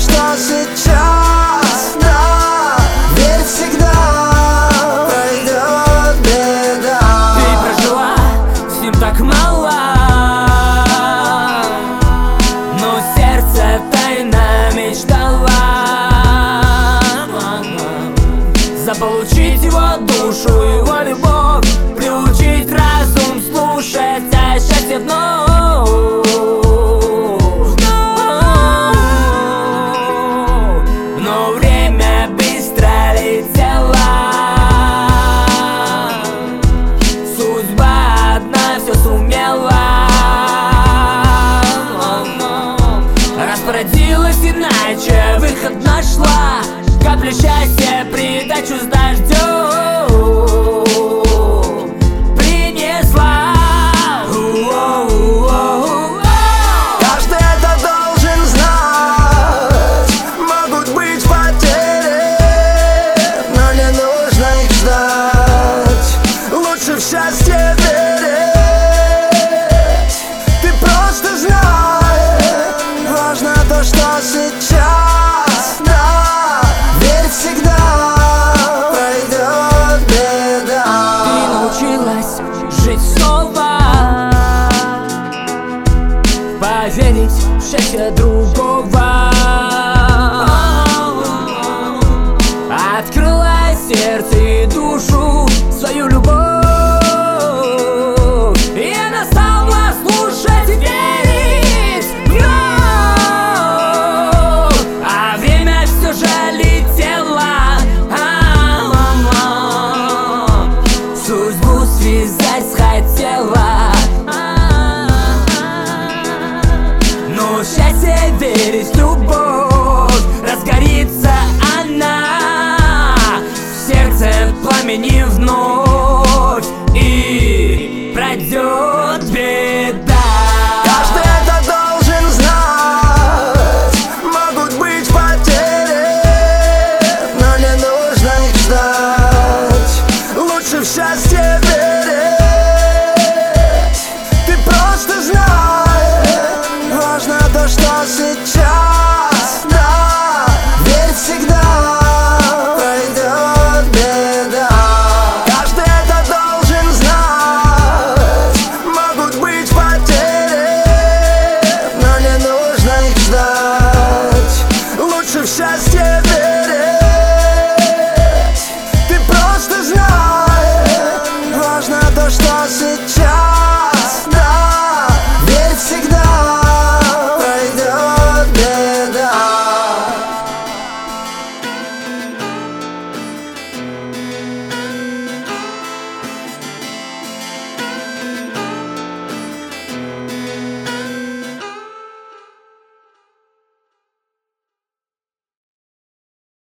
что сейчас, да, ведь всегда пройдет беда. Ты прожила с ним так мало, но сердце тайно мечтала заполучить его душу, его любовь, приучить разум слушать о счастье вновь. Но время быстро летело, судьба одна все сумела, распорядилась иначе, выход нашла, каплю счастья придачу с дождем.